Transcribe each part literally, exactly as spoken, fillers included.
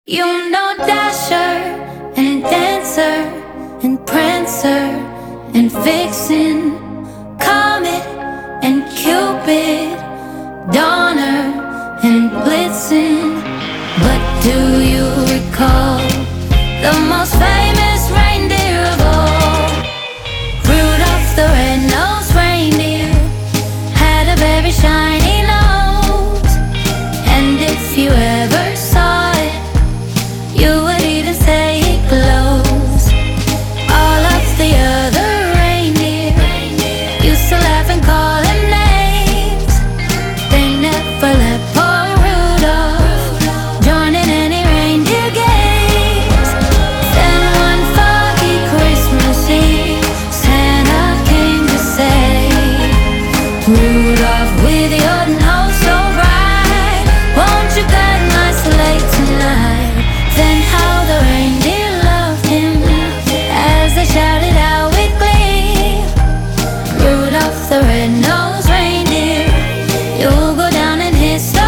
You know Dasher and Dancer and Prancer and Vixen, Comet and Cupid, Donner and Blitzen. But do you recall the most famous reindeer of all? Rudolph the red-nosed reindeer had a very shiny nose, and if you ever saw it, you would even say it glows. All of the other reindeer used to laugh and call him names. They never let poor Rudolph join in any reindeer games. Then one foggy Christmas Eve, Santa came to say, Rudolph, with your nose so bright, won't you guide my sleigh tonight? Then how the reindeer loved him as they shouted out with glee, Rudolph the red-nosed reindeer, you'll go down in history.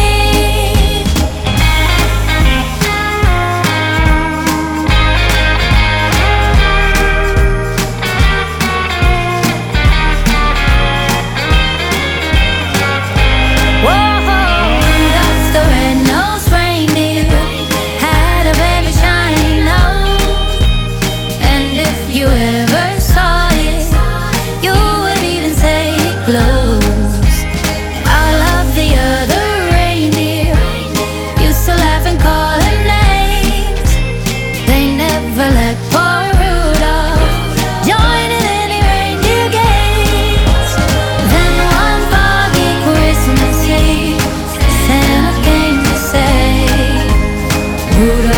Whoa, Rudolph the red-nosed reindeer had a very shiny nose, and if you ever saw it, you would even say it glows. All of the other reindeer used to laugh and call him names. They never let poor Rudolph join in any reindeer games. Then one foggy Christmas Eve, Santa came to say, Rudolph,